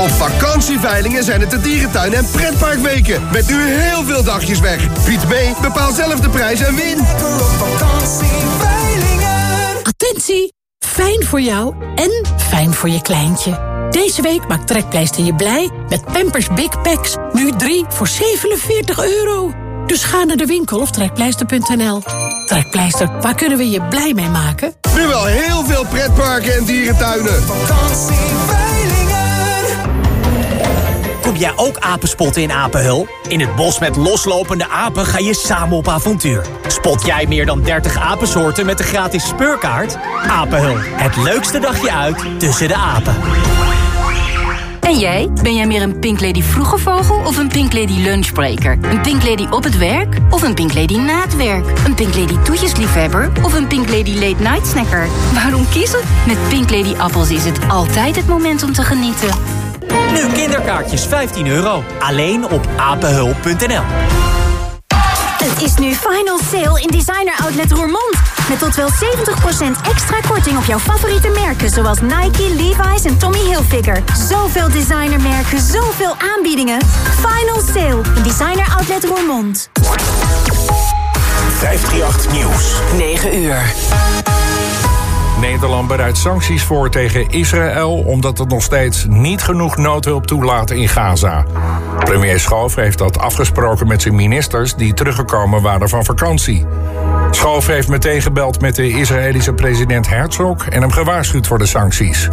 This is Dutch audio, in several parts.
Op vakantieveilingen zijn het de dierentuin- en pretparkweken. Met nu heel veel dagjes weg. Bied mee, bepaal zelf de prijs en win. Attentie! Fijn voor jou en fijn voor je kleintje. Deze week maakt Trekpleister je blij met Pampers Big Packs. Nu 3 voor €47. Dus ga naar de winkel of trekpleister.nl. Trekpleister, waar kunnen we je blij mee maken? Nu wel heel veel pretparken en dierentuinen. Kom jij ook apenspotten in Apenhul? In het bos met loslopende apen ga je samen op avontuur. Spot jij meer dan 30 apensoorten met de gratis speurkaart? Apenhul, het leukste dagje uit tussen de apen. En jij? Ben jij meer een Pink Lady vroege vogel of een Pink Lady lunchbreaker? Een Pink Lady op het werk of een Pink Lady na het werk? Een Pink Lady toetjesliefhebber of een Pink Lady late night snacker? Waarom kiezen? Met Pink Lady appels is het altijd het moment om te genieten. Nu kinderkaartjes €15. Alleen op apenhul.nl. Het is nu final sale in Designer Outlet Roermond. Met tot wel 70% extra korting op jouw favoriete merken... zoals Nike, Levi's en Tommy Hilfiger. Zoveel designermerken, zoveel aanbiedingen. Final sale in Designer Outlet Roermond. 538 Nieuws. 9 uur. Nederland bereidt sancties voor tegen Israël... omdat het nog steeds niet genoeg noodhulp toelaat in Gaza. Premier Schoof heeft dat afgesproken met zijn ministers... die teruggekomen waren van vakantie. Schoof heeft meteen gebeld met de Israëlische president Herzog... en hem gewaarschuwd voor de sancties.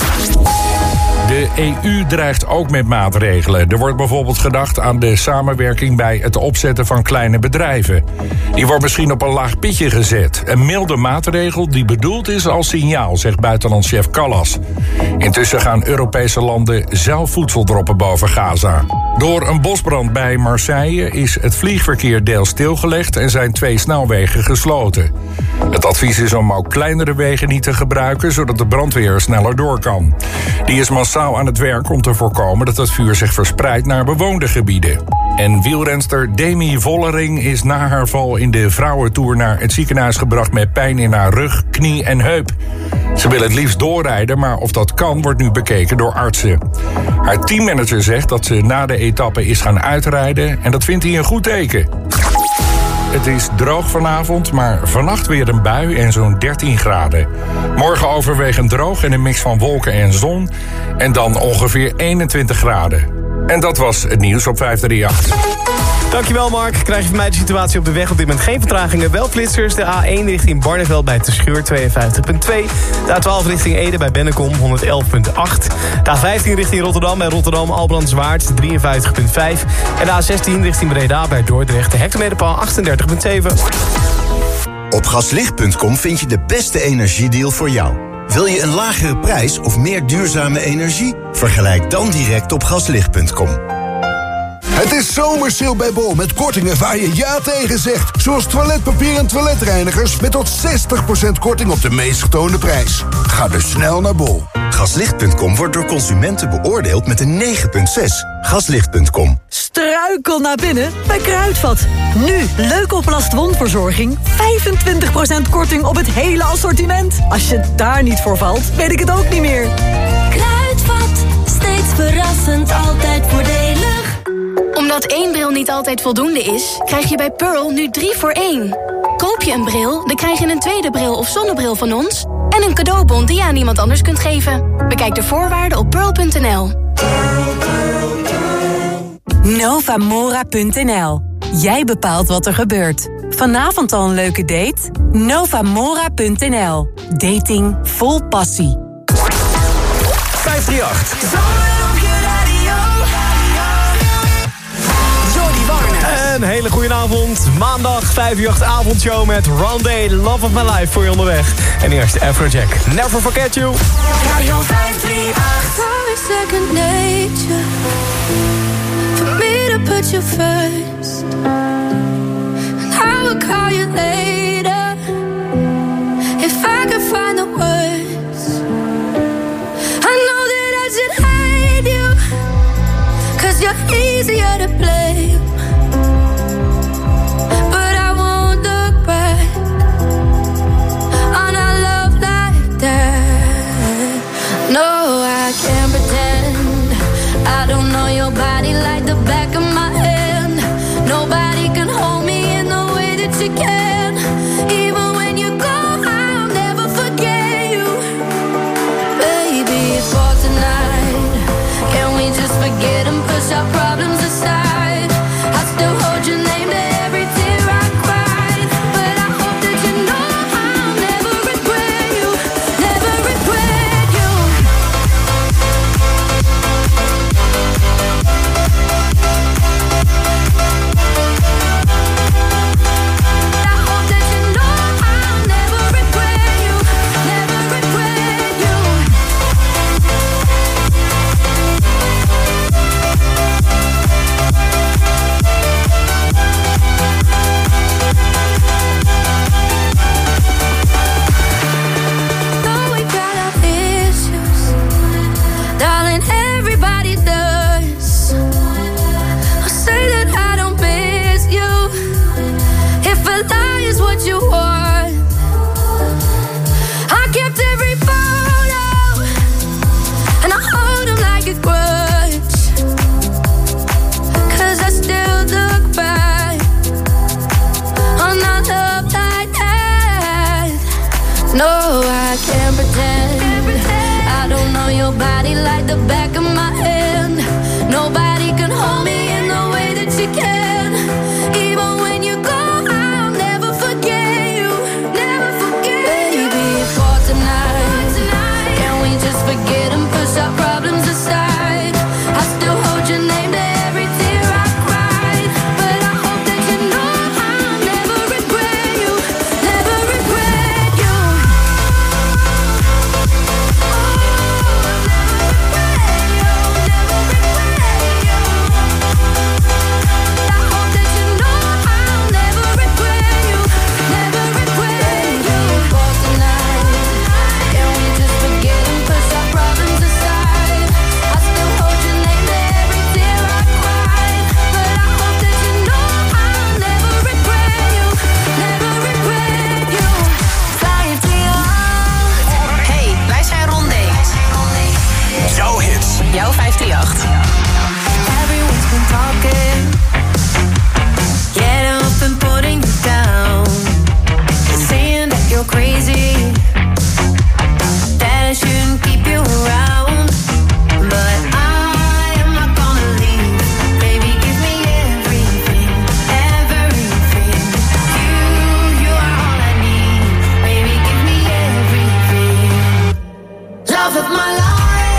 De EU dreigt ook met maatregelen. Er wordt bijvoorbeeld gedacht aan de samenwerking bij het opzetten van kleine bedrijven. Die wordt misschien op een laag pitje gezet. Een milde maatregel die bedoeld is als signaal, zegt buitenlandschef Callas. Intussen gaan Europese landen zelf voedsel droppen boven Gaza. Door een bosbrand bij Marseille is het vliegverkeer deels stilgelegd en zijn 2 snelwegen gesloten. Het advies is om ook kleinere wegen niet te gebruiken, zodat de brandweer sneller door kan. Die is massaal aan het werk om te voorkomen dat het vuur zich verspreidt naar bewoonde gebieden. En wielrenster Demi Vollering is na haar val in de vrouwentour naar het ziekenhuis gebracht met pijn in haar rug, knie en heup. Ze wil het liefst doorrijden, maar of dat kan wordt nu bekeken door artsen. Haar teammanager zegt dat ze na de etappe is gaan uitrijden en dat vindt hij een goed teken. Het is droog vanavond, maar vannacht weer een bui en zo'n 13 graden. Morgen overwegend droog en een mix van wolken en zon. En dan ongeveer 21 graden. En dat was het nieuws op 538. Dankjewel Mark. Krijg je van mij de situatie op de weg op dit moment geen vertragingen. Wel flitsers. De A1 richting Barneveld bij Terschuur 52.2. De A12 richting Ede bij Bennekom 111.8. De A15 richting Rotterdam bij Rotterdam Albrandswaard 53.5. En de A16 richting Breda bij Dordrecht de hectometerpaal 38.7. Op gaslicht.com vind je de beste energiedeal voor jou. Wil je een lagere prijs of meer duurzame energie? Vergelijk dan direct op gaslicht.com. Het is zomersale bij Bol met kortingen waar je ja tegen zegt. Zoals toiletpapier en toiletreinigers met tot 60% korting op de meest getoonde prijs. Ga dus snel naar Bol. Gaslicht.com wordt door consumenten beoordeeld met een 9,6. Gaslicht.com. Struikel naar binnen bij Kruidvat. Nu leuk oplast wondverzorging. 25% korting op het hele assortiment. Als je daar niet voor valt, weet ik het ook niet meer. Kruidvat, steeds verrassend, altijd voordelig. Omdat 1 bril niet altijd voldoende is, krijg je bij Pearl nu 3 voor 1. Koop je een bril, dan krijg je een tweede bril of zonnebril van ons... en een cadeaubon die je aan iemand anders kunt geven. Bekijk de voorwaarden op pearl.nl. Novamora.nl. Jij bepaalt wat er gebeurt. Vanavond al een leuke date? Novamora.nl. Dating vol passie. 538. Een hele goede avond. Maandag 538 avondshow met Rondé, Love of My Life voor je onderweg. En eerst Afrojack, Never Forget You. Radio 538. Second nature. For me to put you first. And I will call you later. If I could find the words. I know that I should hate you. 'Cause you're easier to blame. No, I can't pretend I your body like the back of my hand. Nobody can hold me in the way that you can. Even when you go, I'll never forget you. Baby, it's for tonight. Can we just forget and push our problems aside? I still hold your name to every tear I cried. But I hope that you know I'll never regret you. Never regret you. I hope that you know I'll never regret you. Never regret you. Though we got our issues, darling, everybody does. I'll say that I don't miss you. If a lie is what you want, I kept every photo and I hold them like a grudge. 'Cause I still look back on our love like that. No, I can't pretend. I don't know your body like the back of my hand. Nobody can hold me in the way that you can. Even when you go, I'll never forget you. Never forget you. Baby, for tonight, can we just forget and push our problems aside? I still hold your name to every tear I cried. But I hope that you know I'll never regret you. Never regret you. Jouw hits. Jouw 538. Everyone's been talking, getting up and putting you down, saying that you're crazy, that I shouldn't keep you around. But I am not gonna leave. Baby, give me everything, everything. You are all I need. Baby, give me everything. Love of my life.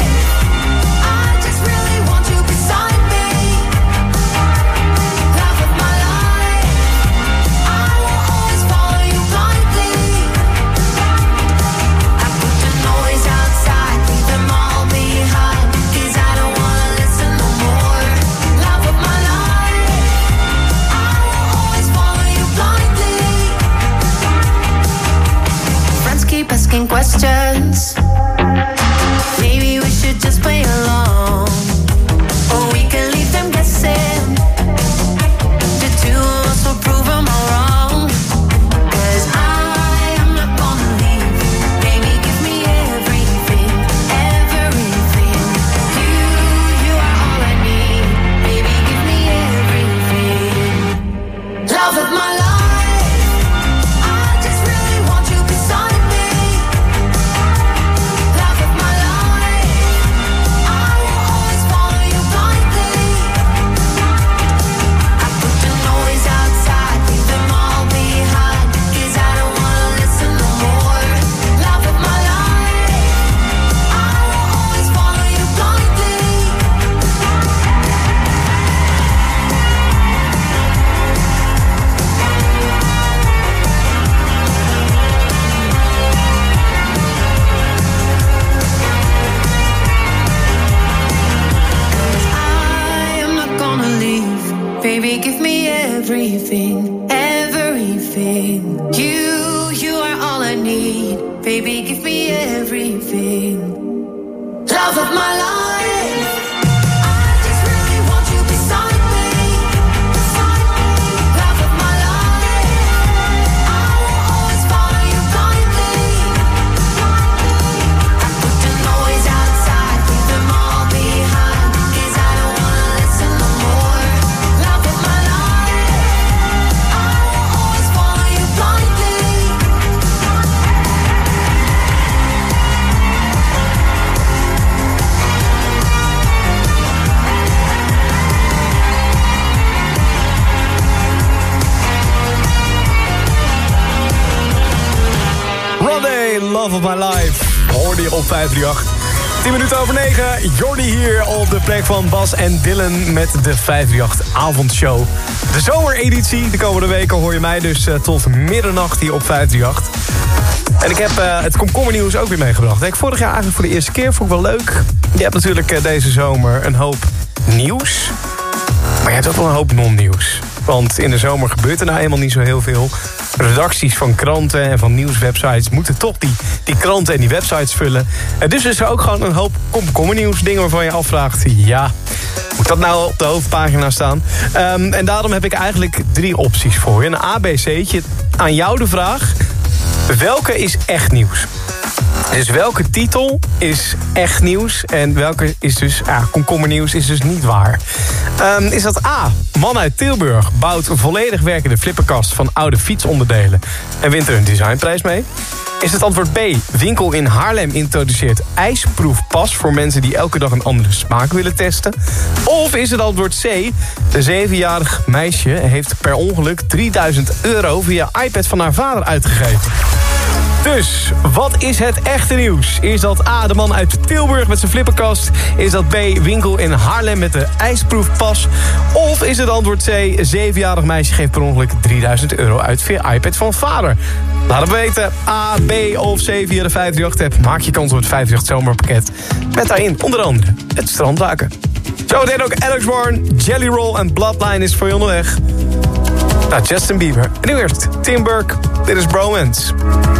Asking questions. Maybe we should just play along, or we can leave them guessing. The two of us will prove them all wrong. 'Cause I am not gonna leave. Baby, give me everything, everything. You are all I need. Baby, give me everything. Love of my life. Baby, give me everything, everything. You are all I need. Baby, give me everything. Love of my life. I just really want you beside me. Love of my life. I will always follow you blindly. I put the noise outside, leave them all behind. 'Cause I don't wanna listen Love of My Life. Hoorde je op 538. 10 minuten over 9. Jordi hier op de plek van Bas en Dylan met de 538-avondshow. De zomereditie. De komende weken hoor je mij dus tot middernacht hier op 538. En ik heb het komkommernieuws ook weer meegebracht. Ik vorig jaar eigenlijk voor de eerste keer, vond ik wel leuk. Je hebt natuurlijk deze zomer een hoop nieuws. Maar je hebt ook wel een hoop non-nieuws. Want in de zomer gebeurt er nou eenmaal niet zo heel veel. Redacties van kranten en van nieuwswebsites moeten toch die kranten en die websites vullen. En dus is er ook gewoon een hoop komkommernieuws, dingen waarvan je afvraagt, ja, moet dat nou op de hoofdpagina staan? En daarom heb ik eigenlijk 3 opties voor je. Een ABC'tje. Aan jou de vraag, welke is echt nieuws? Dus welke titel is echt nieuws en welke is dus komkommernieuws is dus niet waar? Is dat A, man uit Tilburg bouwt een volledig werkende flipperkast van oude fietsonderdelen en wint er een designprijs mee? Is het antwoord B, winkel in Haarlem introduceert ijsproefpas voor mensen die elke dag een andere smaak willen testen? Of is het antwoord C, een 7-jarig meisje heeft per ongeluk €3000 via iPad van haar vader uitgegeven? Dus, wat is het echte nieuws? Is dat A, de man uit Tilburg met zijn flipperkast? Is dat B, winkel in Haarlem met de ijsproefpas? Of is het antwoord C, een 7-jarig meisje geeft per ongeluk €3000 uit via iPad van vader? Laat het weten, A, B of C via de 538-app. Maak je kans op het 58 zomerpakket. Met daarin onder andere het strandwaken. Zometeen ook Alex Warren, Jelly Roll en Bloodline is voor je onderweg. Nou, Justin Bieber. En nu eerst Tim Burke. Dit is Bromance.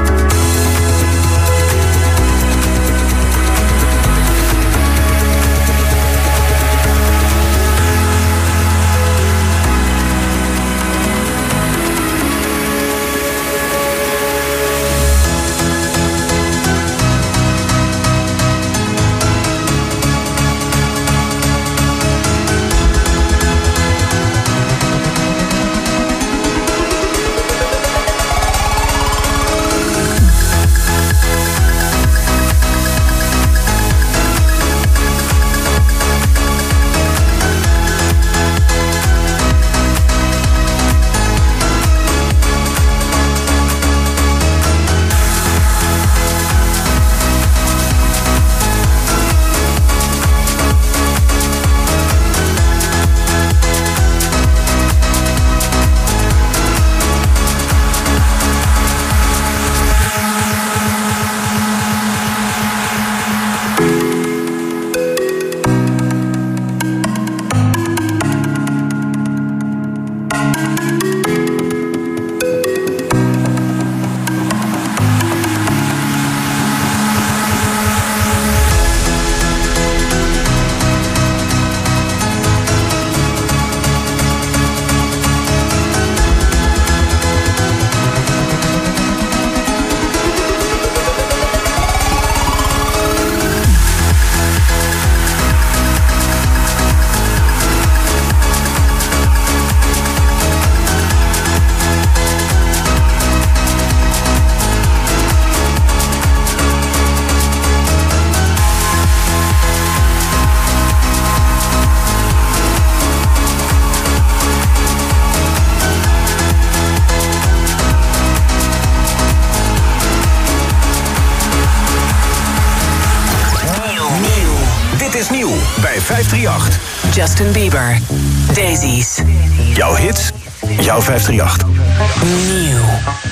is nieuw bij 538. Justin Bieber, Daisies. Jouw hits, jouw 538. Nieuw.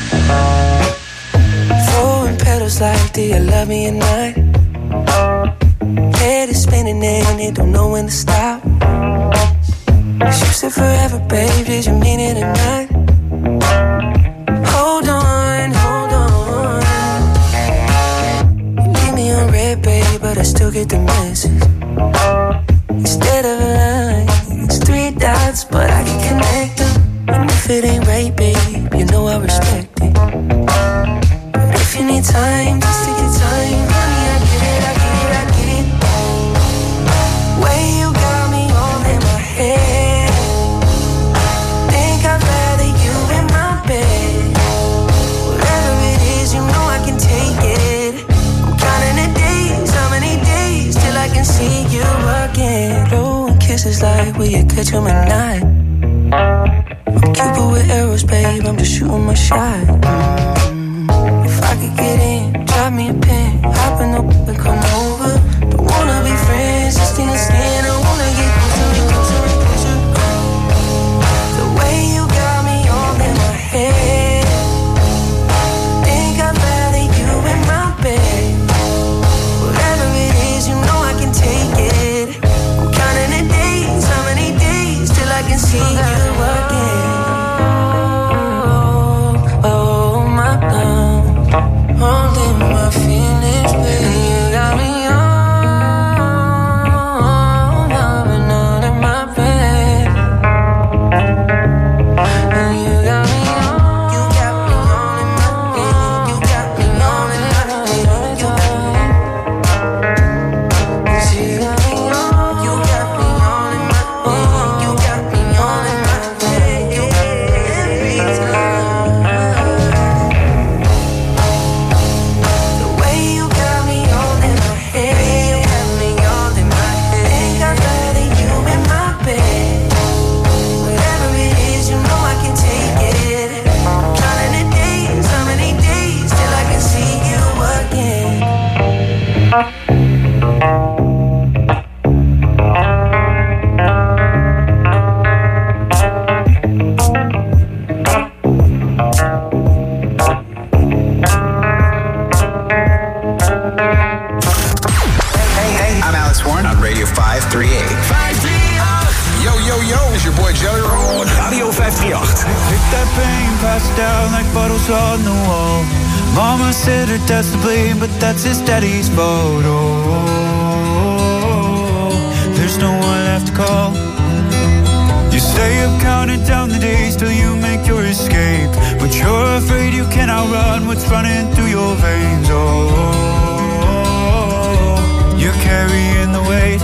Throwing petals like, do you love me at night? Head is spinning and it don't know when to stop. You said forever, babe, did you mean it at night? Hold on, hold on. You leave me on red, babe, but I still get the message. Instead of a line, it's 3 dots, but I can connect them. And if it ain't right, babe, you know I respect it. But if you need time, just take your time, honey, I get it, I get it, I get it. Way you got me all in my head. Think I'd rather you in my bed. Whatever it is, you know I can take it. I'm counting the days, how many days till I can see you again. Blowing kisses like will you catch them at night? I'm Cupid with arrows, babe, I'm just shooting my shot. If I could get in, drop me a hoor ik Jelly Roll. Radio 538. Pick that pain, pass it down like bottles on the wall. Mama said her dad's to blame, but that's his daddy's photo. There's no one left to call. You stay up counting down the days till you make your escape, but you're afraid you can't outrun what's running through your veins. Oh, you're carrying the weight.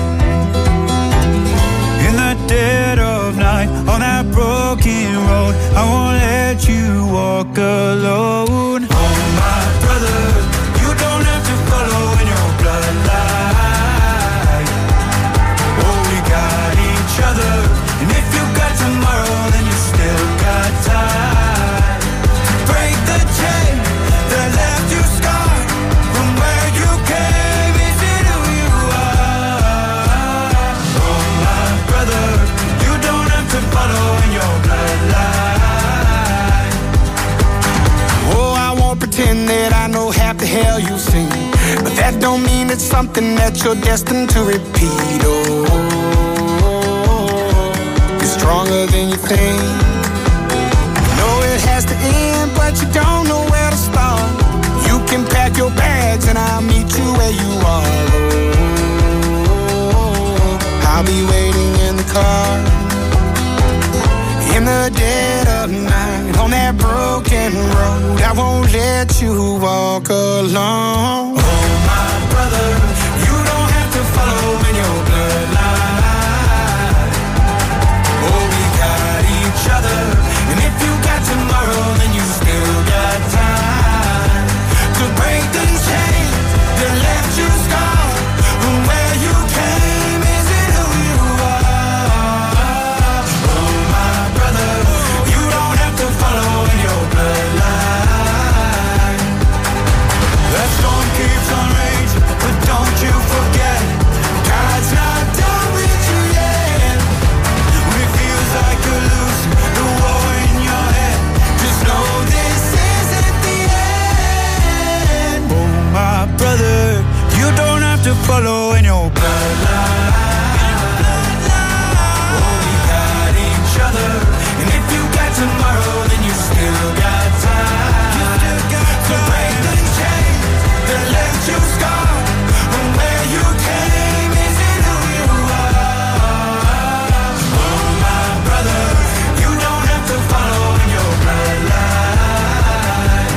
In the dead of night, on that broken road, I won't let you walk alone. Oh my brother, you don't have to follow in your bloodline. Oh, we got each other, and if you got tomorrow, then you still got time. Break the chain that left you scarred from where you came. Is it who you are? Oh my brother, you don't have to follow in your bloodline. Oh, I won't pretend that I know half the hell you've seen, but that don't mean it's something that you're destined to repeat. Oh, you're stronger than you think. You know it has to end, but you don't know where to start. You can pack your bags and I'll meet you where you are. Oh, I'll be waiting in the car. In the dead of night, on that broken road, I won't let you walk alone. Oh my brother, you don't have to follow in your bloodline. Oh, we got each other, and if you got tomorrow, then you still got time to break the chain that left you scarred from where you came. Is it who you are? Oh my brother, you don't have to follow in your bloodline. That storm keeps on raging, but don't you forget, God's not done with you yet. When it feels like you're losing the war in your head, just know this isn't the end. Oh my brother, you don't have to follow in your bloodline. Oh, we got each other, and if you got tomorrow, then you still got time to break the chain that left you scarred from where you came. Is it who you are? Oh my brother, you don't have to follow in your bloodline.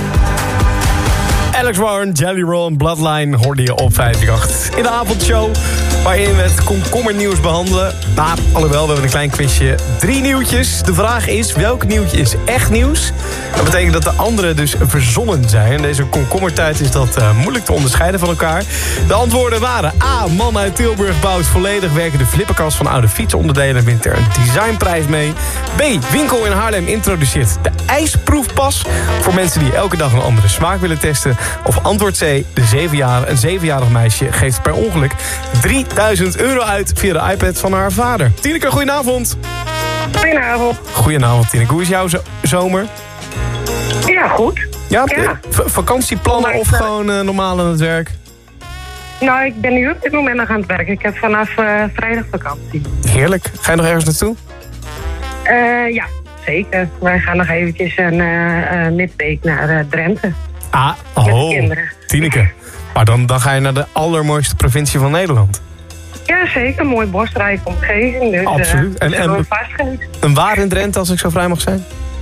Alex Warren, Jelly Roll en Bloodline hoorde je op 538. In de avondshow waarin we het komkommernieuws behandelen. Maar alhoewel, we hebben een klein quizje. 3 nieuwtjes. De vraag is, welk nieuwtje is echt nieuws? Dat betekent dat de andere dus verzonnen zijn. In deze komkommertijd is dat moeilijk te onderscheiden van elkaar. De antwoorden waren: A. Man uit Tilburg bouwt volledig werkende flipperkast van oude fietsonderdelen en wint er een designprijs mee. B. Winkel in Haarlem introduceert de ijsproefpas voor mensen die elke dag een andere smaak willen testen. Of antwoord C. Een 7-jarig meisje geeft per ongeluk €3000 uit via de iPad van haar vader. Tineke, goedenavond. Goedenavond. Goedenavond, Tineke. Hoe is jouw zomer? Ja, goed. Ja, ja. Vakantieplannen of gewoon normaal aan het werk? Nou, ik ben nu op dit moment nog aan het werk. Ik heb vanaf vrijdag vakantie. Heerlijk. Ga je nog ergens naartoe? Ja, zeker. Wij gaan nog eventjes een midweek naar Drenthe. Ah, met kinderen. Tineke. Maar dan ga je naar de allermooiste provincie van Nederland. Ja, zeker. Mooi bosrijke omgeving. Dus, absoluut. En waar in Drenthe, als ik zo vrij mag zijn?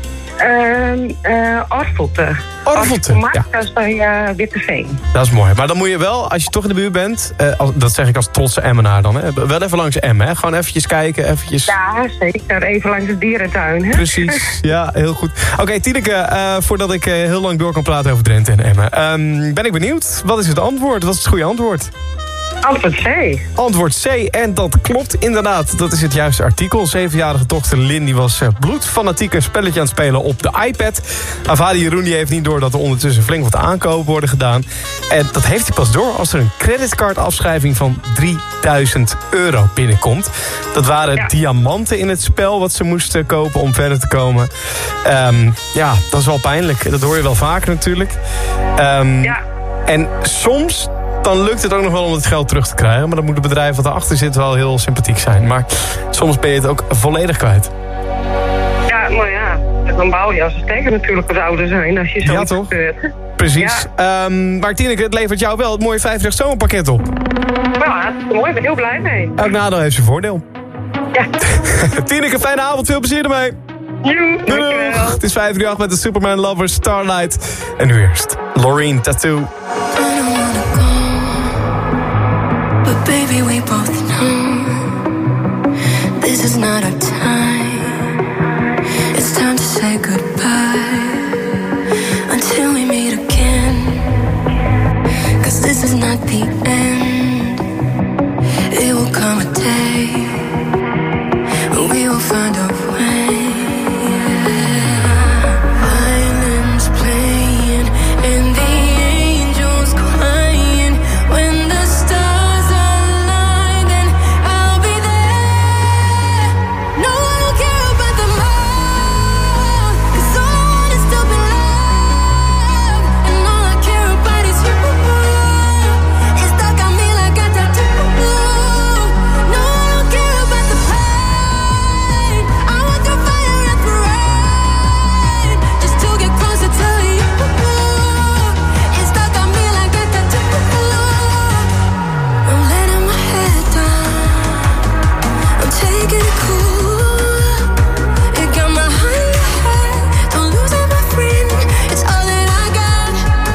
Orvelte. Orvelte, ja. Dat is bij Witteveen. Dat is mooi. Maar dan moet je wel, als je toch in de buurt bent, dat zeg ik als trotse Emmenaar dan, hè, wel even langs Emmen, hè? Gewoon eventjes kijken, eventjes. Ja, zeker. Even langs de dierentuin, hè? Precies, ja, heel goed. Oké, Tineke, voordat ik heel lang door kan praten over Drenthe en Emmen, ben ik benieuwd. Wat is het antwoord? Wat is het goede antwoord? Antwoord C. Antwoord C, en dat klopt inderdaad. Dat is het juiste artikel. 7-jarige dochter Lynn die was bloedfanatiek een spelletje aan het spelen op de iPad. Haar vader Jeroen die heeft niet door dat er ondertussen flink wat aankopen worden gedaan. En dat heeft hij pas door als er een creditcardafschrijving van €3000 binnenkomt. Dat waren diamanten in het spel wat ze moesten kopen om verder te komen. Ja, dat is wel pijnlijk. Dat hoor je wel vaker natuurlijk. En soms dan lukt het ook nog wel om het geld terug te krijgen. Maar dan moet het bedrijf wat erachter zit wel heel sympathiek zijn. Maar soms ben je het ook volledig kwijt. dan bouw je als een stekker natuurlijk wat ouder zijn als je zoiets gebeurt. Precies. Ja. Maar Tineke, het levert jou wel het mooie 538 zomerpakket op. Nou, hartstikke mooi. Ik ben heel blij mee. Elk nadeel heeft zijn voordeel. Ja. Tineke, fijne avond. Veel plezier ermee. Joe, dankjewel. Het is 538 met de Superman Lovers Starlight. En nu eerst Loreen Tattoo. But baby, we both know this is not our time. It's time to say goodbye until we meet again. 'Cause this is not the end. It will come a day when we will find a way. Violins playing and the angels crying. When the stars align, then I'll be there. No one will care about the love, 'cause all I want is to be loved. And all I care about is you. It's stuck on me like a tattoo. No one will care about the pain. I want the fire and the rain, just to get closer to you. It's stuck on me like a tattoo. I'm letting my head down, I'm taking it cool. It got my heart in your head, don't lose it, my friend. It's all that I got.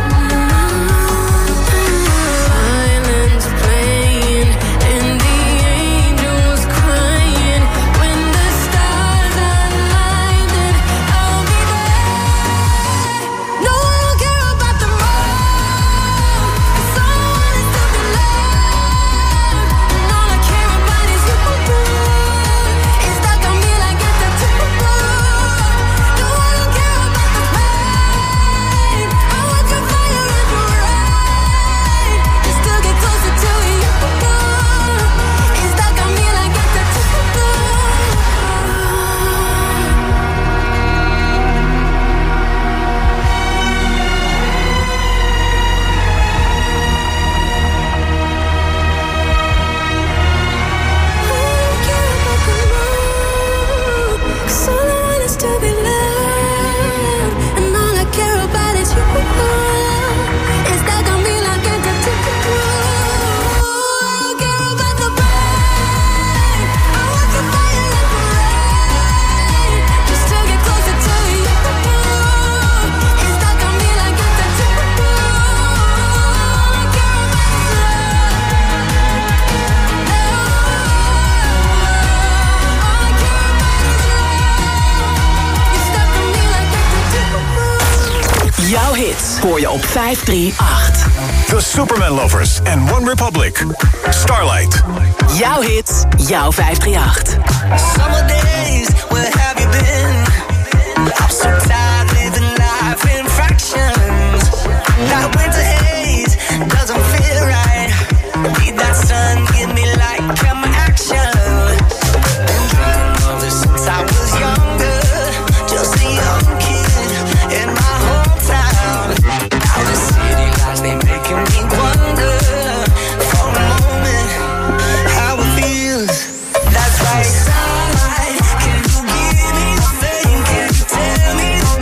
Violins playing and the angels crying. When the stars align, then I'll be there. No one will care about the road, 'cause all I want is to be loved. And all I care about is you. It's stuck on me like a tattoo. No one will care about the pain. I want your fire and your rain, just to get closer to you. It's stuck on me like a tattoo. Cause all I want is to be loved, and all I care about is you. It's stuck on me like a tattoo. I don't care about the pain. I want the fire and the rain, just to get closer to you. It's stuck on me like a tattoo. All I care Jouw hits hoor je op 538. The Superman Lovers and One Republic. Starlight. Jouw hits, jouw 538. Summer days, where have you been? I'm so tired living life in fractions. That winter haze doesn't feel right. Need that sun, give me light, come action. Been dreaming of this since I was younger. Just a young kid in my hometown. Now the city lights, they making me wonder for a moment how it feels. That's right. Starlight, can you give me a thing? Can you tell me the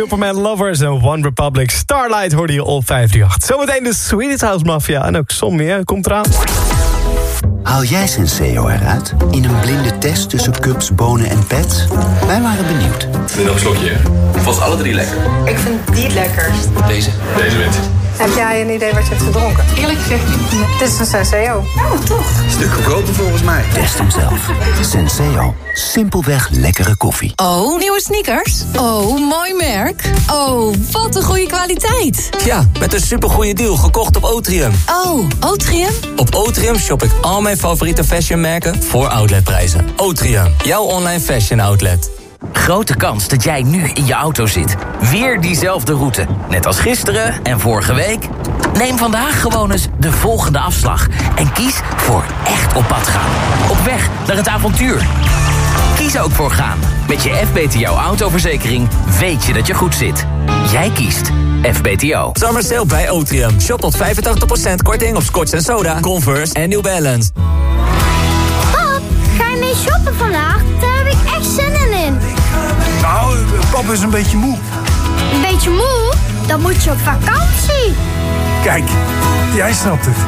Superman Lovers en One Republic. Starlight hoorde je op 538. Zometeen de Swedish House Mafia en ook Sommier komt eraan. Haal jij Senseo eruit? In een blinde test tussen cups, bonen en pets? Wij waren benieuwd. Nu nog een slokje, hè? Vast alle drie lekker. Ik vind die het lekkerst. Deze wint. Heb jij een idee wat je hebt gedronken? Eerlijk gezegd niet. Dit is een Senseo. Oh, toch? Stuk goedkoper volgens mij. Test hem zelf. Senseo. Simpelweg lekkere koffie. Oh, nieuwe sneakers? Oh, mooi merk. Oh, wat een goede kwaliteit. Ja, met een supergoeie deal gekocht op Otrium. Oh, Otrium? Op Otrium shop ik al mijn favoriete fashionmerken voor outletprijzen. Otrium, jouw online fashion outlet. Grote kans dat jij nu in je auto zit. Weer diezelfde route. Net als gisteren en vorige week. Neem vandaag gewoon eens de volgende afslag. En kies voor echt op pad gaan. Op weg naar het avontuur. Kies ook voor gaan. Met je FBTO autoverzekering weet je dat je goed zit. Jij kiest FBTO. Summer sale bij Otrium. Shop tot 85% korting op Scotch en Soda, Converse en New Balance. Pap, ga je mee shoppen vandaag? Daar heb ik echt zin in. Nou, pap is een beetje moe. Een beetje moe? Dan moet je op vakantie. Kijk, jij snapt het.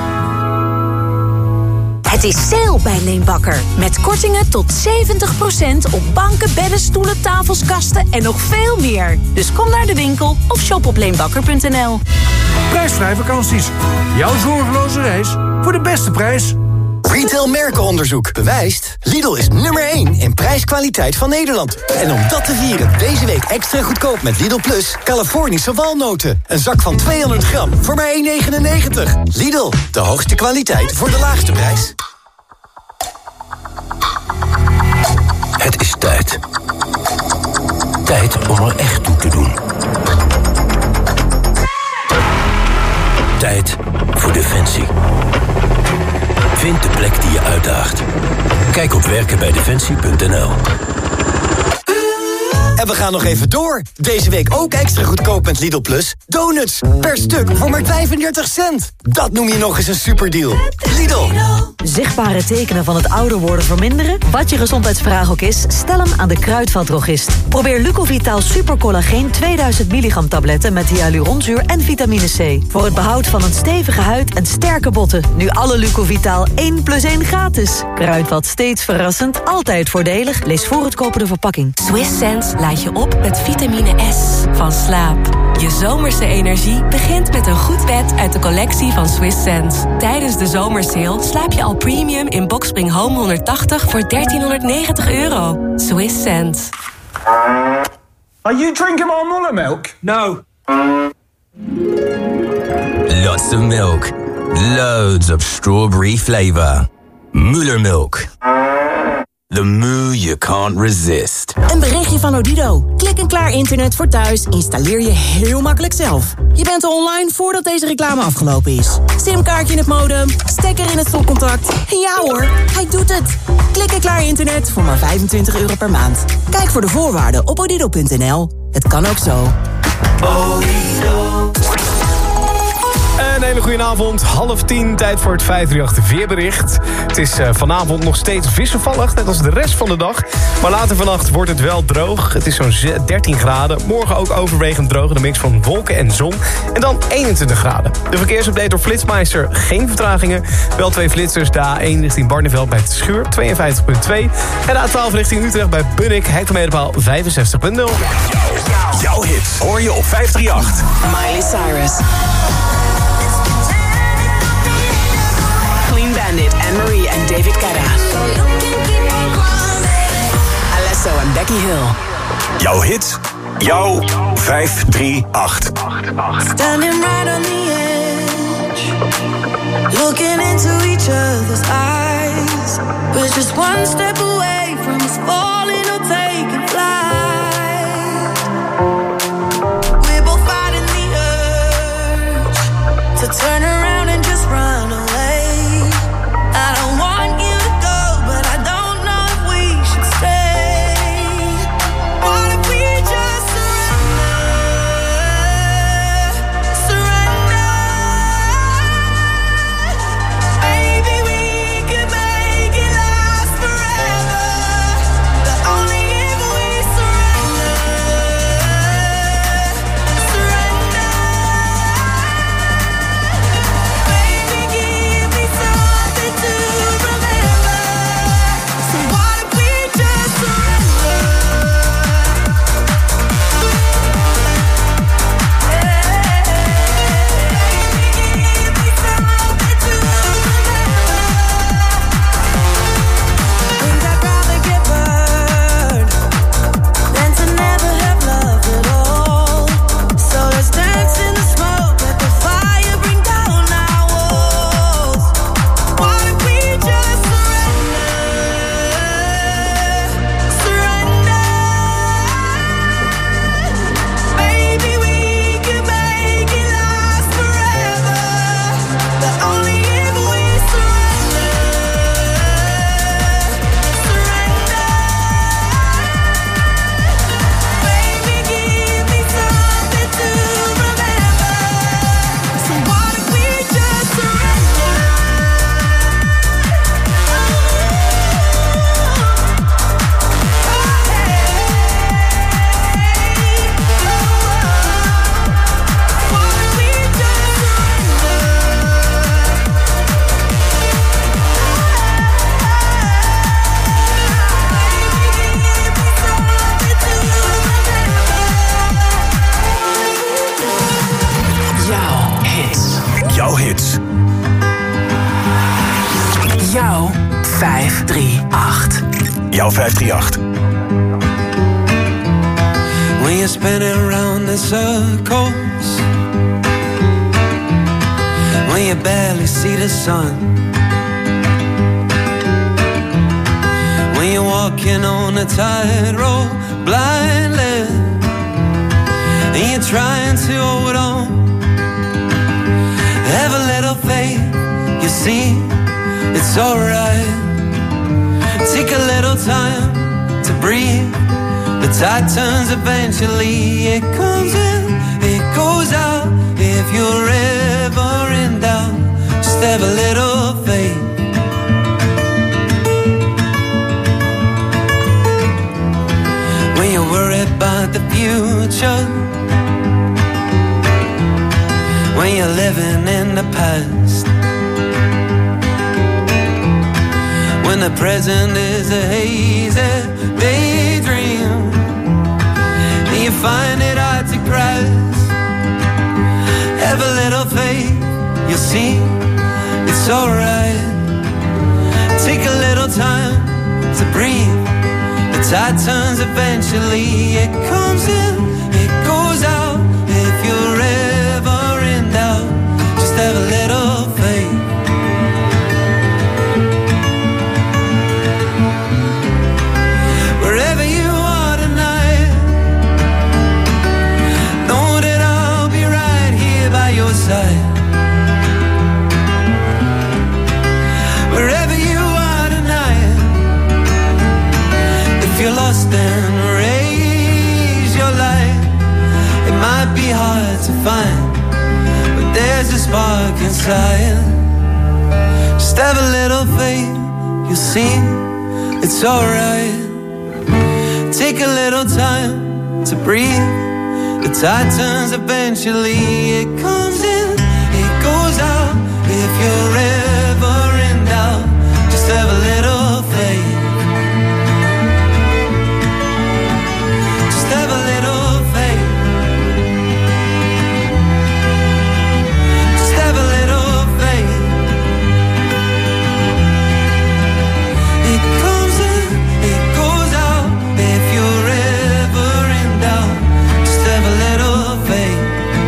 Het is sale bij Leenbakker. Met kortingen tot 70% op banken, bedden, stoelen, tafels, kasten en nog veel meer. Dus kom naar de winkel of shop op leenbakker.nl. Prijsvrij vakanties. Jouw zorgeloze reis voor de beste prijs. Retail merkenonderzoek bewijst... Lidl is nummer 1 in prijskwaliteit van Nederland. En om dat te vieren, deze week extra goedkoop met Lidl Plus... Californische walnoten. Een zak van 200 gram voor maar €1,99. Lidl, de hoogste kwaliteit voor de laagste prijs. Het is tijd. Tijd om er echt toe te doen. Tijd voor Defensie. Vind de plek die je uitdaagt. Kijk op werkenbijdefensie.nl. En we gaan nog even door. Deze week ook extra goedkoop met Lidl Plus. Donuts per stuk voor maar 35 cent. Dat noem je nog eens een superdeal. Lidl. Zichtbare tekenen van het ouder worden verminderen? Wat je gezondheidsvraag ook is, stel hem aan de kruidvatdrogist. Probeer Lucovitaal Supercollageen 2000 milligram tabletten met hyaluronzuur en vitamine C. Voor het behoud van een stevige huid en sterke botten. Nu alle Lucovitaal 1+1 gratis. Kruidvat steeds verrassend, altijd voordelig. Lees voor het kopen de verpakking. Swiss Sense laat je op met vitamine S van slaap. Je zomerse energie begint met een goed bed uit de collectie van Swiss Sense. Tijdens de zomersale slaap je al premium in Boxspring Home 180 voor €1390. Swiss Sense. Are you drinking more Muller milk? No. Lots of milk. Loads of strawberry flavor. Muller milk. The moo you can't resist. Een berichtje van Odido. Klik en klaar internet voor thuis installeer je heel makkelijk zelf. Je bent online voordat deze reclame afgelopen is. Simkaartje in het modem, stekker in het stopcontact. En ja hoor, hij doet het. Klik en klaar internet voor maar €25 per maand. Kijk voor de voorwaarden op odido.nl. Het kan ook zo. Een hele goede avond, 9:30, tijd voor het 538 weerbericht. Het is vanavond nog steeds wisselvallig, net als de rest van de dag. Maar later vannacht wordt het wel droog. Het is zo'n 13 graden. Morgen ook overwegend droog, een mix van wolken en zon. En dan 21 graden. De verkeersupdate door Flitsmeister, geen vertragingen. Wel 2 flitsers, de A1 richting Barneveld bij het Schuur, 52,2. En de A12 richting Utrecht bij Bunnik, hectometerpaal 65,0. Jouw hits hoor je op 538. Miley Cyrus. Clean Bandit, Anne-Marie en David Guetta. Alesso en Becky Hill. Jouw hits, jouw 538. Standing right on the edge, looking into each other's eyes. We're just one step away from us falling or taking flight. We're both fighting the urge to turn around and just run away. I don't want you to go, but I don't know if we should stay. What if we just surrender? Maybe we could make it last forever. But only if we surrender. jouw 538. When you're spinning around in circles, when you barely see the sun, when you're walking on a tightrope blindly, and you're trying to hold on. Have a little faith, you see, it's alright. Take a little time to breathe. The tide turns eventually. It comes in, it goes out. If you're ever in doubt, just have a little faith. When you're worried about the future, when you're living in the past, when the present is a hazy daydream, and you find it hard to grasp, have a little faith, you'll see, it's alright. Take a little time to breathe. The tide turns eventually. It comes in, it goes out. If you're ever in doubt, just have a little faith. Wherever you are tonight, know that I'll be right here by your side. Wherever you are tonight, if you're lost then raise your light. It might be hard to find, but there's a spark inside. Just have a little faith, you'll see, it's alright. Take a little time to breathe. The tide turns eventually. It comes in, it goes out. If you're ever in doubt, just have a little faith. Just have a little faith. Just have a little faith. It comes in, it goes out. If you're ever in doubt, just have a little faith.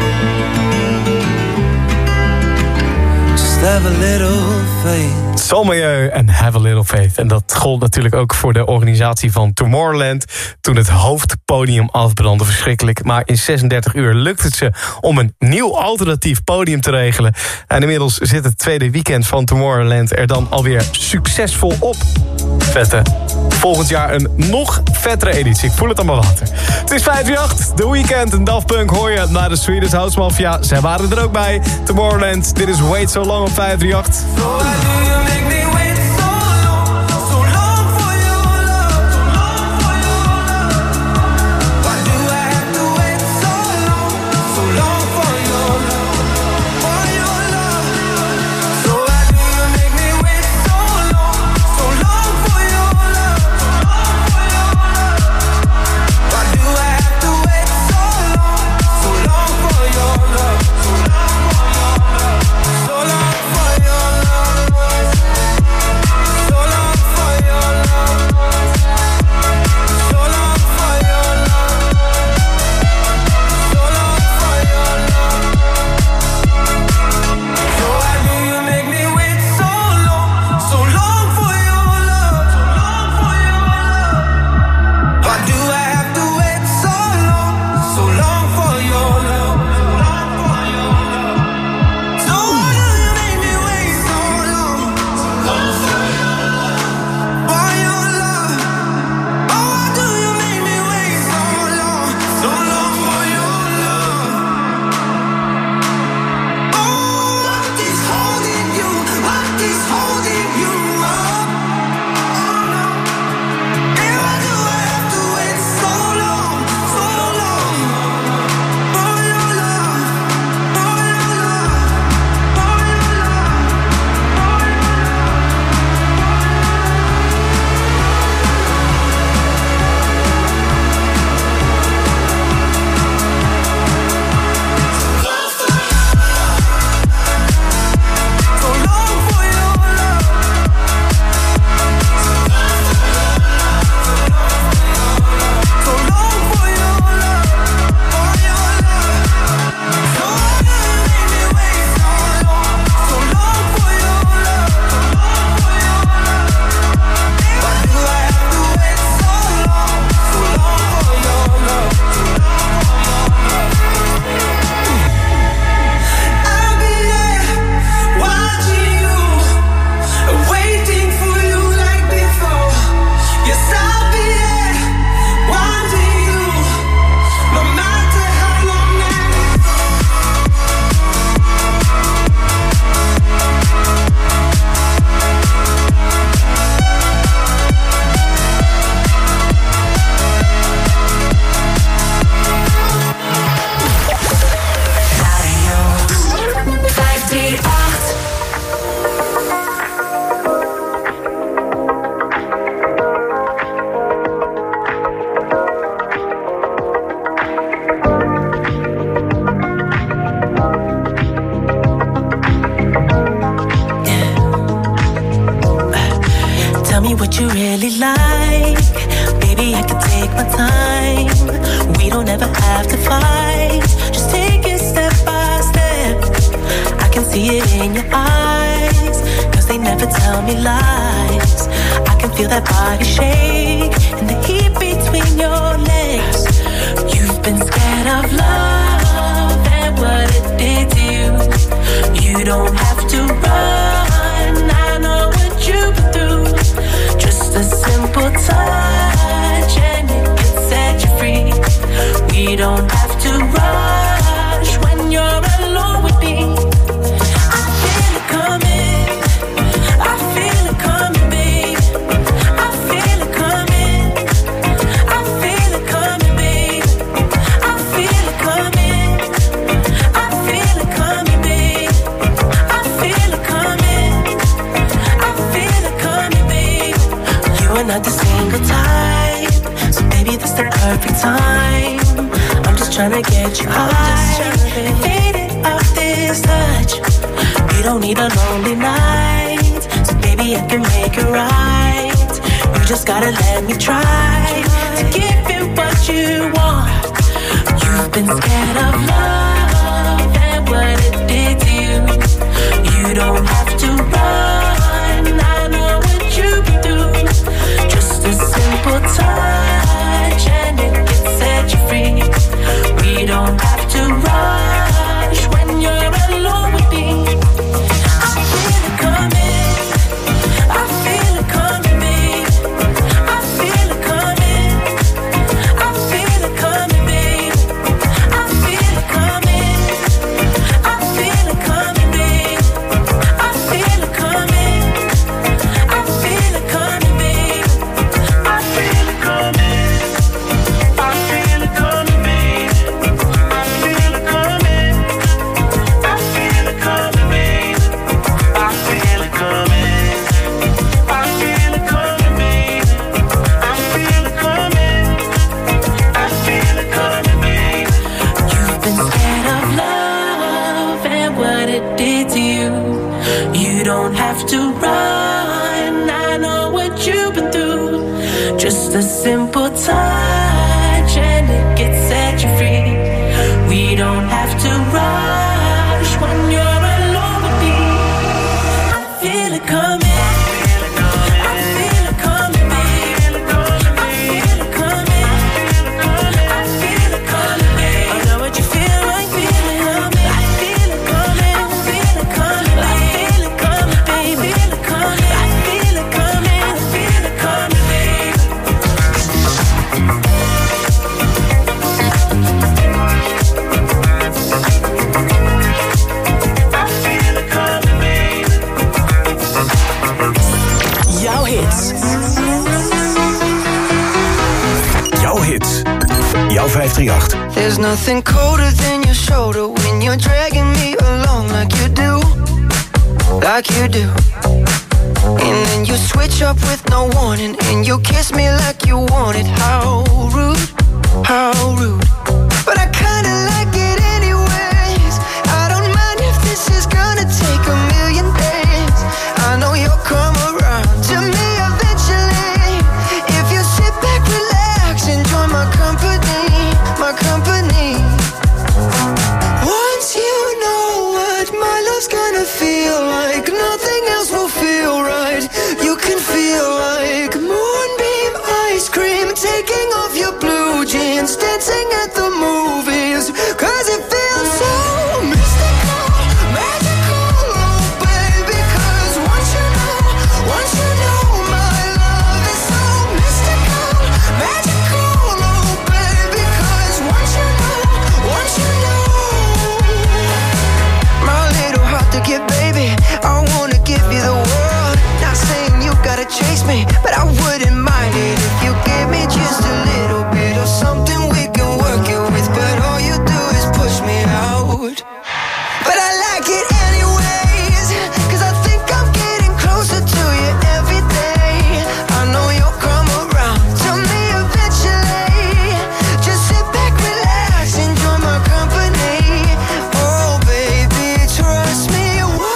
Just have a little faith. Soulmilieu en Have a Little Faith. En dat gold natuurlijk ook voor de organisatie van Tomorrowland toen het hoofdpodium afbrandde. Verschrikkelijk. Maar in 36 uur lukt het ze om een nieuw alternatief podium te regelen. En inmiddels zit het tweede weekend van Tomorrowland er dan alweer succesvol op. Vette. Volgend jaar een nog vettere editie. Ik voel het allemaal water. Het is 538, The Weeknd en Daft Punk hoor je naar de Swedish House Mafia. Zij waren er ook bij. Tomorrowland, dit is Wait So Long op 538. So long for your love. what you really like. Baby, I can take my time. We don't ever have to fight. Just take it step by step. I can see it in your eyes, 'cause they never tell me lies. I can feel that body shake and the heat between your legs. You've been scared of love and what it did to you. You don't have to run, I know what you've been through. Just a simple touch and it can set you free. We don't have to rush when you're alone with me. I feel it coming, I feel it coming, babe. I feel it coming, I feel it coming, babe. I feel it coming, I feel it coming, babe. I feel it coming, I feel it coming, babe. You are not the single type, so baby, this the perfect time. I'm just tryna get you high, faded off this touch. You don't need a lonely night, so baby, I can make it right. You just gotta let me try to give you what you want. You've been scared of love and what it did to you. You don't have to run, I know what you've been through. Just a simple touch and it can set you free. We don't have to rush when you're alone with me. I feel it coming, I feel it coming, babe. I feel it coming, I feel it coming, babe. I feel it coming, I feel it coming, babe. I feel it coming, I feel it coming, babe. I feel it coming, I feel it coming, babe. I feel it coming, I feel it coming, babe. I feel it coming, I feel it coming, babe. I feel it coming, I feel it coming, babe. You've been scared of love and what it did to you. You don't have to run, I know what you've been through. Just a simple touch and it can set you free. We don't have to rush when you're alone with me. I feel it coming, I feel it coming, babe. I feel it coming, I feel it coming, babe. I know what you feel like, feel it coming. I feel it coming, I feel it coming, I feel it coming, babe. I feel it coming, I feel it coming, I feel it coming, babe. Jouw hits. Jouw hits. Jouw 538. There's nothing colder than your shoulder when you're dragging me along like you do. Like you do. And then you switch up with no warning and you kiss me like you want it. How rude, how rude. But I kinda like it anyways. I don't mind if this is gonna take a million days. I know you'll come around to me eventually. If you sit back, relax, enjoy my company, my company. Once you know what my love's gonna feel like, nothing else will feel right. You can feel like moonbeam ice cream, taking off your blue jeans, dancing at the movies. 'Cause it feels so mystical, magical, oh baby. 'Cause once you know my love is so mystical, magical, oh baby. 'Cause once you know my little heart to give, baby. I wanna give you the world. Not saying you gotta chase me, but I wouldn't mind it if you give me just a little bit of something we can work it with. But all you do is push me out. But I like it anyways, 'cause I think I'm getting closer to you every day. I know you'll come around to me eventually. Just sit back, relax, enjoy my company. Oh baby, trust me.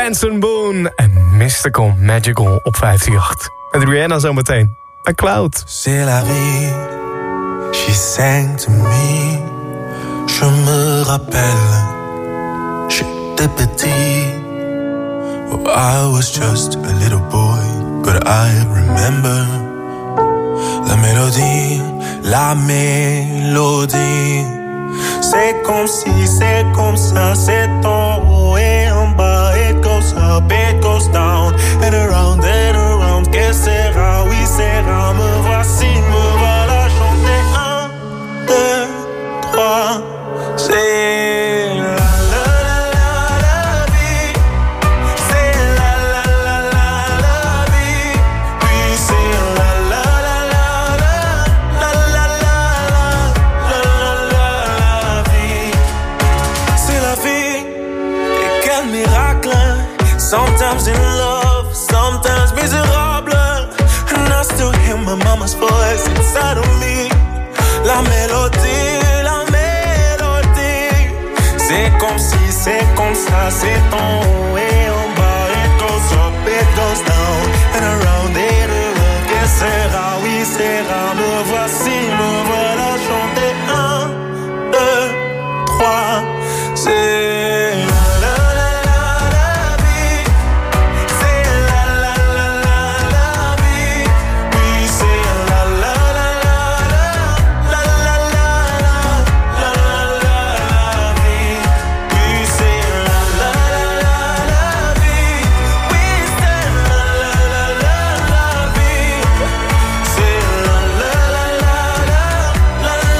Benson Boone en Mystical Magical op 538. Met Rihanna zometeen. Bij Cloud. C'est la vie, she sang to me. Je me rappelle, j'étais petit. Oh, I was just a little boy, but I remember la mélodie, la mélodie. C'est comme si, c'est comme ça, c'est en haut et en bas. It goes up, it goes down, and around, que sera, oui sera. Me voici, me voilà chanter 1, 2, 3. C'est la la la la vie, c'est la la la la la vie. Oui, c'est la la la la la la la la la vie. C'est la vie, et quel miracle. Sometimes in love, sometimes miserable. And I still hear my mama's voice inside of me. La mélodie, la mélodie. C'est comme si, c'est comme ça, c'est en haut et en bas. It goes up, it goes down, and around it around. Que sera, oui sera. Me voici, me voilà chanter 1, 2, 3. C'est la la la la vie. C'est la la la la la vie. Oui, c'est la la la la la la la la la vie. Oui, c'est la la la la la vie. Oui, c'est la la la la la vie. C'est la la la la la la la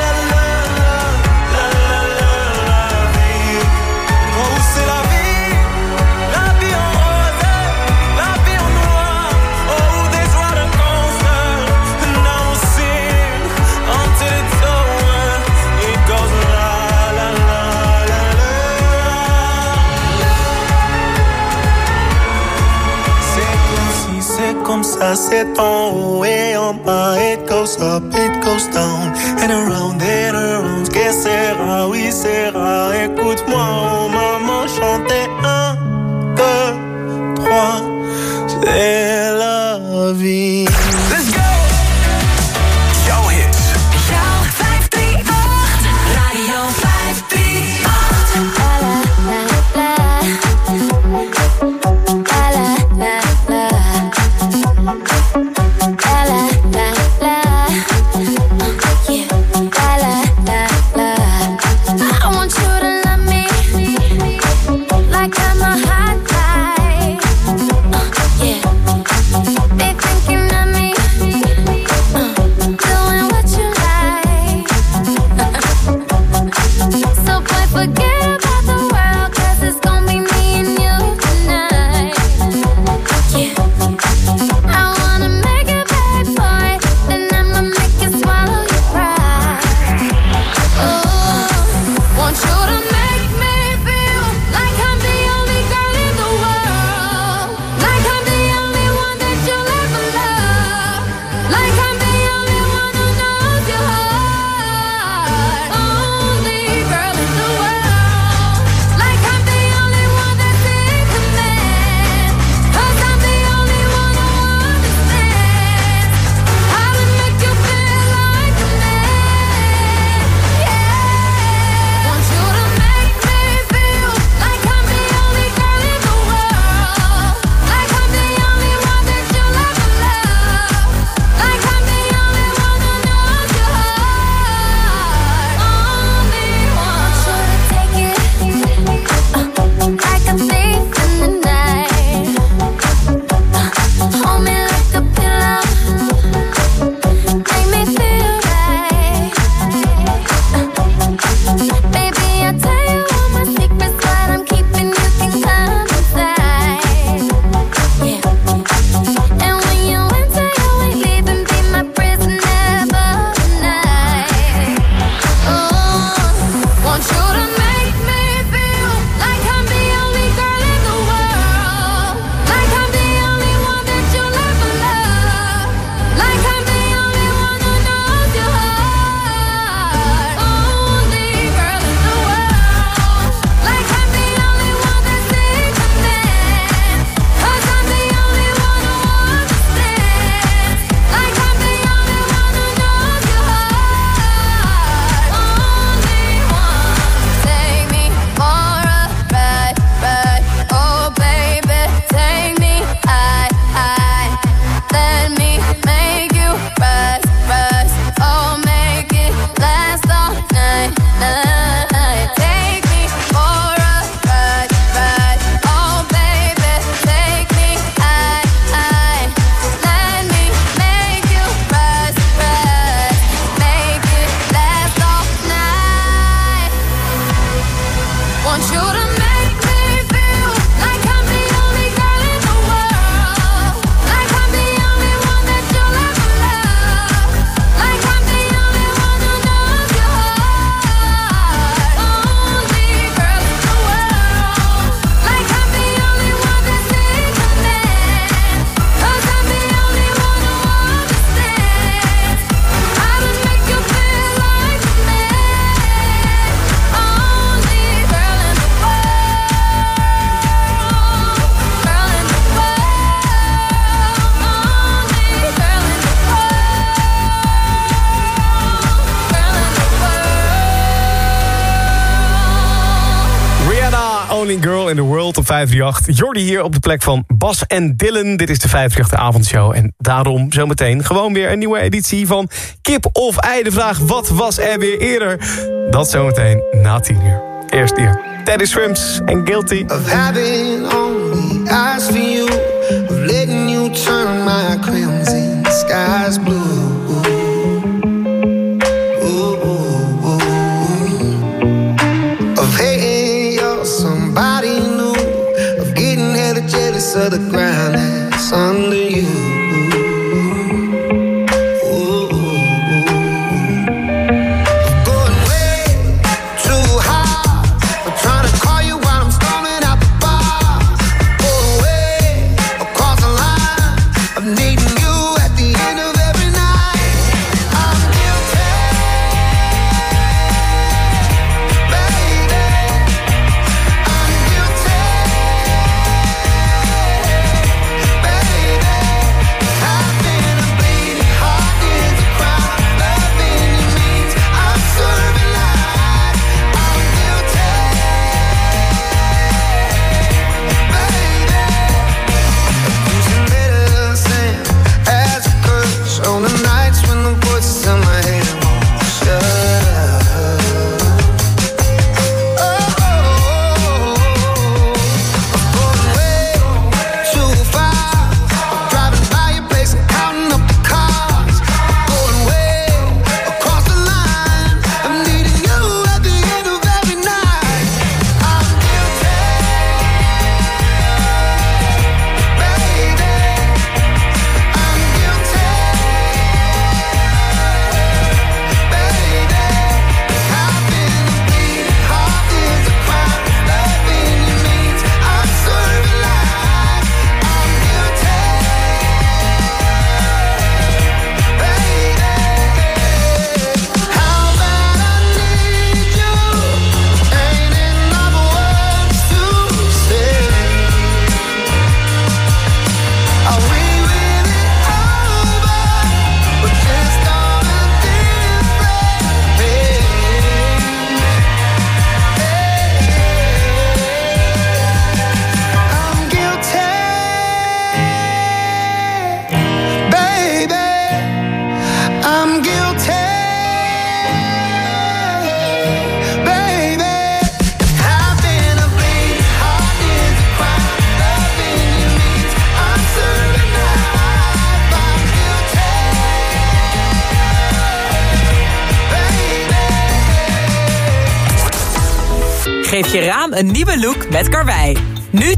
vie. Oh, c'est la vie en rose, la vie en noir. Oh, des joies de concert. Now sing until it's over. It goes la la la la la. C'est comme si, c'est comme ça, c'est en haut et en bas. It goes up, it goes down, and around. Que sera, oui sera. Écoute-moi, oh maman, chanter 1, 2, 3. C'est la vie. Let's go! Jouw hits. Jouw 538. Radio 538. I want you to love me like I'm a hot guy. Yeah. Be thinking of me, doing what you like. So boy, forget about the world, 'cause it's gonna be me and you tonight. Yeah. I wanna make it bad, boy, then I'ma make you swallow your pride. Want you to make me feel like I'm the only girl in the world, like I'm the only one that you'll ever love, like I'm the only one who knows your heart, only girl in the world, like I'm the only one that's in command, 'cause I'm the only one who understands how to make you feel like a man. Yeah. Want you to make me feel like I'm the only girl in the world, like I'm the only one that you'll ever love, like I'm the only one who knows your heart, only one. Want you to take it like a thief in the night. Hold me like a pillow, make me feel right. Baby, I'll tell you all my secrets, what I'm keeping, you can come inside. Yeah. And when you enter, you ain't leaving, be my prisoner for the night. Want you to make me feel like I'm the only girl in the world, like I'm the only one that you'll ever love, in the World op 538. Jordi hier op de plek van Bas en Dylan. Dit is de 538-avondshow. En daarom zometeen gewoon weer een nieuwe editie van Kip of Ei. De vraag, wat was er weer eerder? Dat zometeen na 10 uur. Eerst hier Teddy Swims en Guilty. Of having only eyes for you, of letting you turn my crimson skies blue. Of hating you're somebody new, of getting hella jealous of the ground that's under you. Geef je raam een nieuwe look met Karwei. Nu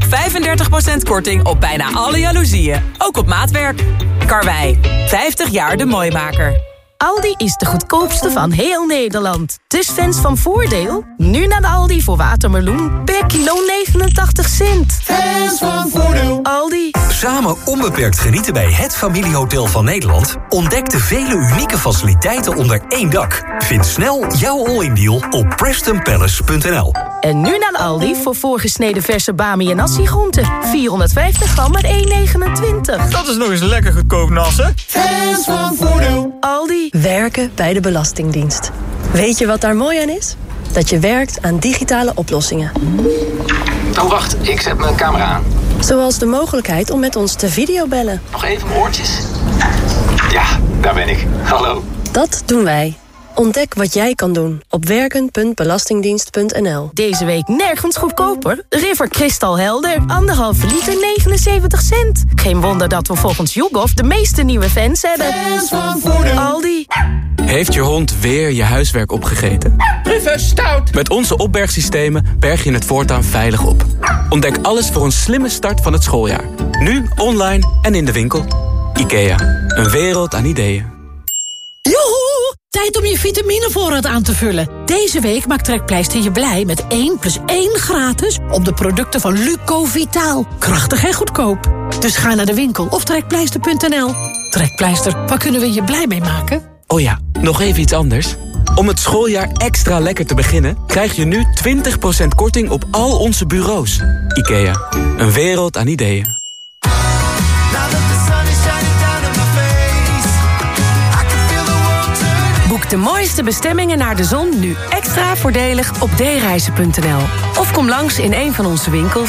35% korting op bijna alle jaloezieën. Ook op maatwerk. Karwei, 50 jaar de mooimaker. Aldi is de goedkoopste van heel Nederland. Dus fans van Voordeel? Nu naar de Aldi voor watermeloen. Per kilo 89 cent. Fans van Voordeel. Aldi. Samen onbeperkt genieten bij het familiehotel van Nederland. Ontdek de vele unieke faciliteiten onder één dak. Vind snel jouw all-in deal op PrestonPalace.nl. En nu naar de Aldi voor voorgesneden verse bami en nasi-groenten. 450 gram met 1,29. Dat is nog eens lekker goedkoop, Nassen. Fans van Voordeel. Aldi. Werken bij de Belastingdienst. Weet je wat daar mooi aan is? Dat je werkt aan digitale oplossingen. Oh, wacht. Ik zet mijn camera aan. Zoals de mogelijkheid om met ons te videobellen. Nog even mijn oortjes. Ja, daar ben ik. Hallo. Dat doen wij. Ontdek wat jij kan doen op werken.belastingdienst.nl. Deze week nergens goedkoper. River Kristalhelder, 1,5 liter 79 cent. Geen wonder dat we volgens YouGov de meeste nieuwe fans hebben. Fans van Voordeel. Aldi. Heeft je hond weer je huiswerk opgegeten? Rufus, stout. Met onze opbergsystemen berg je het voortaan veilig op. Ontdek alles voor een slimme start van het schooljaar. Nu, online en in de winkel. IKEA, een wereld aan ideeën. Joehoe! Tijd om je vitaminevoorraad aan te vullen. Deze week maakt Trekpleister je blij met 1+1 gratis op de producten van Lucovitaal. Krachtig en goedkoop. Dus ga naar de winkel of trekpleister.nl. Trekpleister, waar kunnen we je blij mee maken? Oh ja, nog even iets anders. Om het schooljaar extra lekker te beginnen, krijg je nu 20% korting op al onze bureaus. IKEA, een wereld aan ideeën. Boek de mooiste bestemmingen naar de zon nu extra voordelig op dereizen.nl. Of kom langs in een van onze winkels.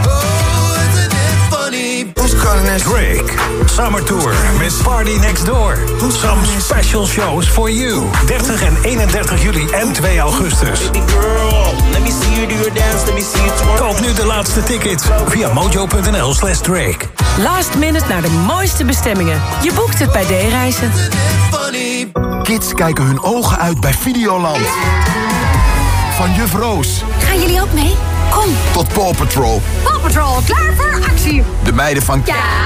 Drake, Summer Tour met Party Next Door. Some special shows for you. 30 en 31 juli en 2 augustus. Koop nu de laatste tickets via mojo.nl/Drake. Last minute naar de mooiste bestemmingen. Je boekt het bij D-reizen. Kids kijken hun ogen uit bij Videoland. Van Juf Roos. Gaan jullie ook mee? Kom. Tot Paw Patrol. Paw Patrol, klaar voor actie. De meiden van...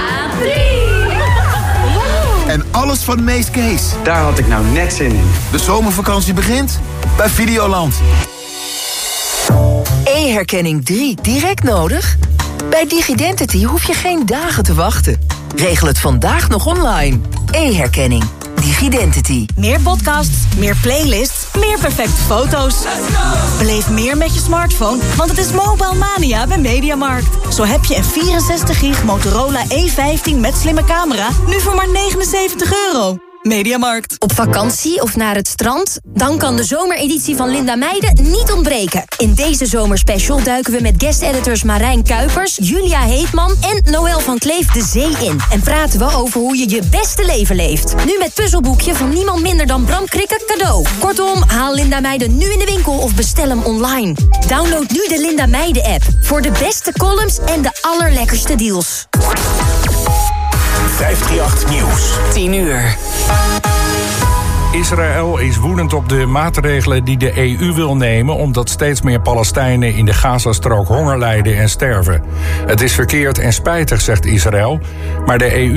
En alles van Mees Kees. Daar had ik nou net zin in. De zomervakantie begint bij Videoland. E-herkenning 3 direct nodig? Bij Digidentity hoef je geen dagen te wachten. Regel het vandaag nog online. E-herkenning. Digidentity. Meer podcasts, meer playlists, meer perfecte foto's. Beleef meer met je smartphone, want het is Mobile Mania bij Mediamarkt. Zo heb je een 64 gig Motorola E15 met slimme camera nu voor maar €79. Mediamarkt. Op vakantie of naar het strand? Dan kan de zomereditie van Linda Meijden niet ontbreken. In deze zomerspecial duiken we met guest-editors Marijn Kuipers, Julia Heetman en Noël van Kleef de zee in. En praten we over hoe je je beste leven leeft. Nu met puzzelboekje van niemand minder dan Bram Krikke cadeau. Kortom, haal Linda Meijden nu in de winkel of bestel hem online. Download nu de Linda Meijden app voor de beste columns en de allerlekkerste deals. 538 Nieuws. 10 uur. Israël is woedend op de maatregelen die de EU wil nemen, omdat steeds meer Palestijnen in de Gazastrook honger lijden en sterven. Het is verkeerd en spijtig, zegt Israël, maar de EU